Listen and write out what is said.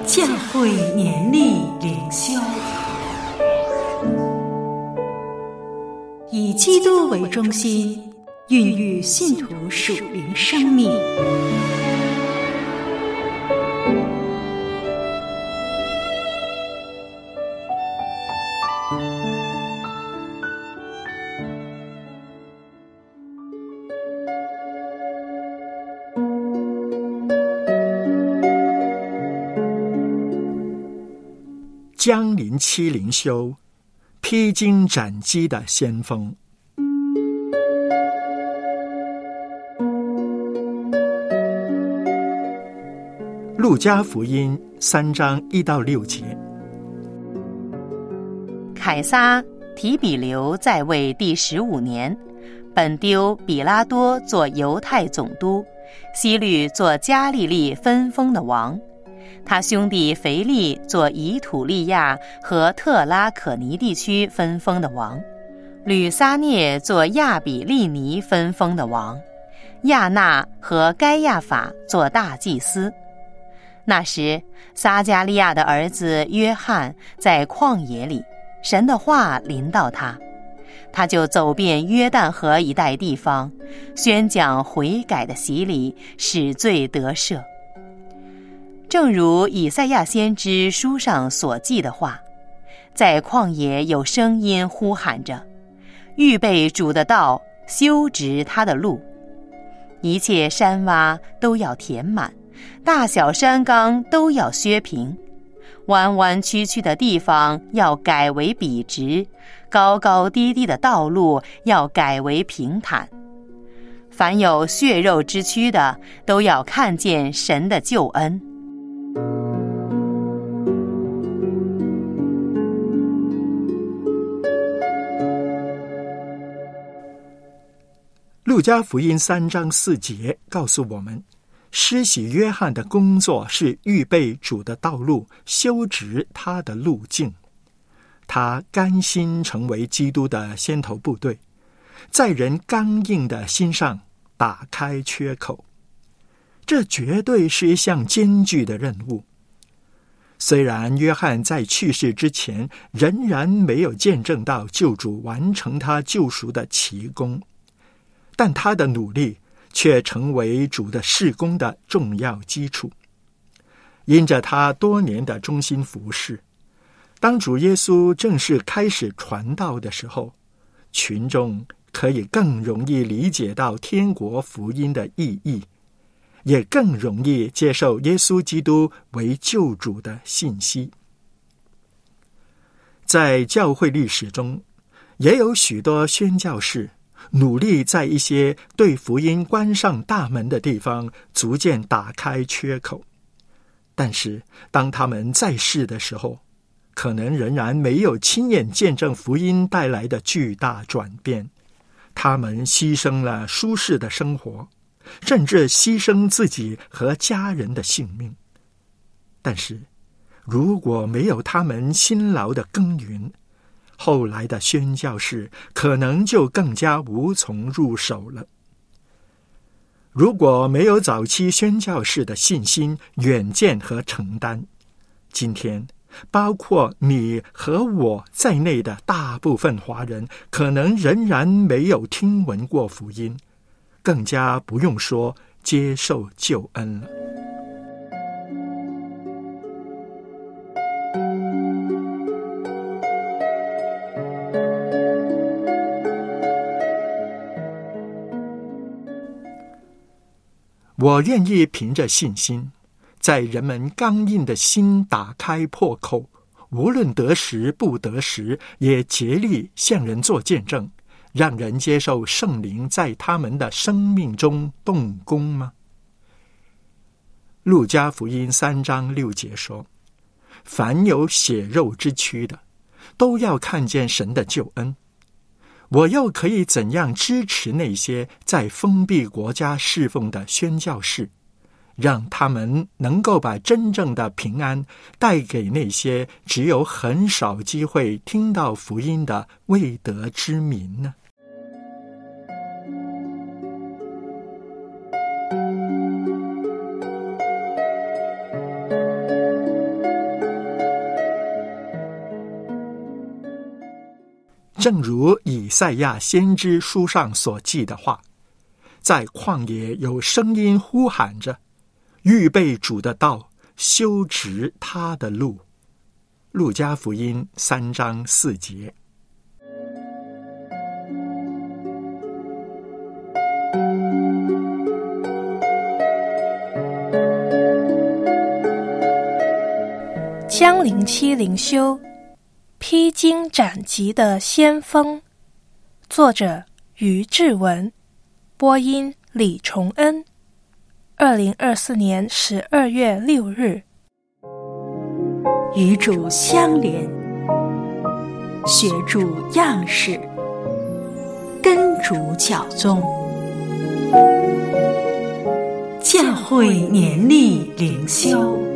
教会年历灵修，以基督为中心，孕育信徒属灵生命。 江陵七灵修，披荆斩棘的先锋。路加福音3章1到6节。 凯撒提比留在位第15年，本丢比拉多做犹太总督，希律做加利利分封的王，他兄弟腓力做以土利亚和特拉可尼地区分封的王，吕撒涅做亚比利尼分封的王，亚纳和该亚法做大祭司。那时撒加利亚的儿子约翰在旷野里，神的话临到他，他就走遍约旦河一带地方，宣讲悔改的洗礼，使罪得赦。正如以赛亚先知书上所记的话，在旷野有声音呼喊着，预备主的道，修直他的路。一切山洼都要填满，大小山冈都要削平，弯弯曲曲的地方要改为笔直，高高低低的道路要改为平坦。凡有血肉之躯的，都要看见神的救恩。 路加福音3章4节告诉我们，施洗约翰的工作是预备主的道路，修直他的路径。他甘心成为基督的先头部队，在人刚硬的心上打开缺口。这绝对是一项艰巨的任务。虽然约翰在去世之前仍然没有见证到救主完成他救赎的奇功，但他的努力却成为主的事工的重要基础。因着他多年的忠心服侍，当主耶稣正式开始传道的时候，群众可以更容易理解到天国福音的意义，也更容易接受耶稣基督为救主的信息。在教会历史中，也有许多宣教士努力在一些对福音关上大门的地方逐渐打开缺口，但是当他们在世的时候，可能仍然没有亲眼见证福音带来的巨大转变。他们牺牲了舒适的生活，甚至牺牲自己和家人的性命。但是如果没有他们辛劳的耕耘，后来的宣教士可能就更加无从入手了。如果没有早期宣教士的信心、远见和承担，今天包括你和我在内的大部分华人可能仍然没有听闻过福音，更加不用说接受救恩了。我愿意凭着信心，在人们刚硬的心打开破口，无论得时不得时，也竭力向人做见证，让人接受圣灵在他们的生命中动工吗？路加福音3章6节说，凡有血肉之躯的，都要看见神的救恩。我又可以怎样支持那些在封闭国家侍奉的宣教士，让他们能够把真正的平安带给那些只有很少机会听到福音的未得之民呢？ 正如以赛亚先知书上所记的话，在旷野有声音呼喊着，预备主的道，修直他的路。路加福音3章4节。 江陵期灵修，披荆斩棘的先锋，作者于志文，播音李崇恩。2024年12月6日。 与主相连，学主样式，跟主脚踪，教会年历灵修。